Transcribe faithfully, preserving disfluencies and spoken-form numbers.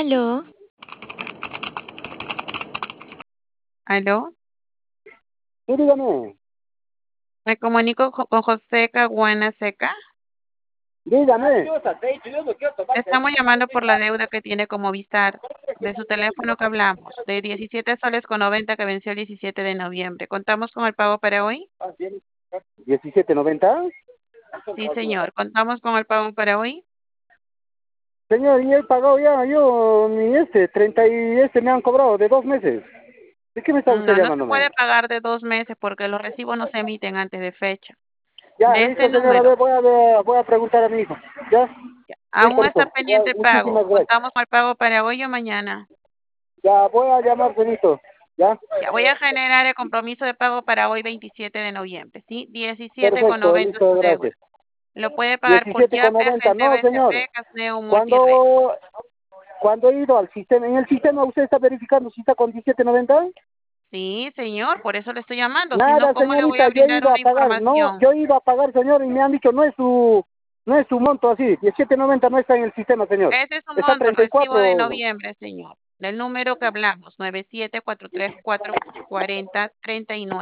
Aló, ¿Aló? Sí, dígame, Me comunico jo- con José Caguana Seca. dígame. Estamos llamando por la deuda que tiene con Movistar de su teléfono que hablamos, de diecisiete soles con noventa que venció el diecisiete de noviembre. ¿Contamos con el pago para hoy? diecisiete noventa. Sí, señor. ¿Contamos con el pago para hoy? Señor, y he pagado ya, yo, mi este, treinta y este me han cobrado de dos meses. ¿De qué me está usted No, no se llamándome? puede pagar de dos meses porque los recibos no se emiten antes de fecha. Ya, De listo, este señora, a número, ver, voy a, ver, voy a preguntar a mi hijo. ¿Ya? aún Listo, está listo. Ya, pendiente pago. muchísimas gracias. ¿Contamos con el pago para hoy o mañana? Ya, voy a llamar, Benito. ¿Ya? Ya voy a generar el compromiso de pago para hoy veintisiete de noviembre, ¿sí? diecisiete con Perfecto, noventa listo, su deuda. gracias. Lo puede pagar por diecisiete con Yape, noventa. Rente No, señor. B C P, Casneo Multired. Cuando, cuando he ido al sistema, en el sistema usted está verificando si está con diecisiete noventa. Sí, señor, por eso le estoy llamando. Si no, Nada, ¿cómo le voy a señorita, yo brindar iba una a pagar, no, información? yo iba a pagar, señor, y me han dicho, no es su, no es su monto así, diecisiete noventa no está en el sistema, señor. Ese es un Está monto, el recibo de treinta y cuatro. noviembre, señor. Del número que hablamos, nueve siete cuatro tres cuatro cuarenta treinta y nueve.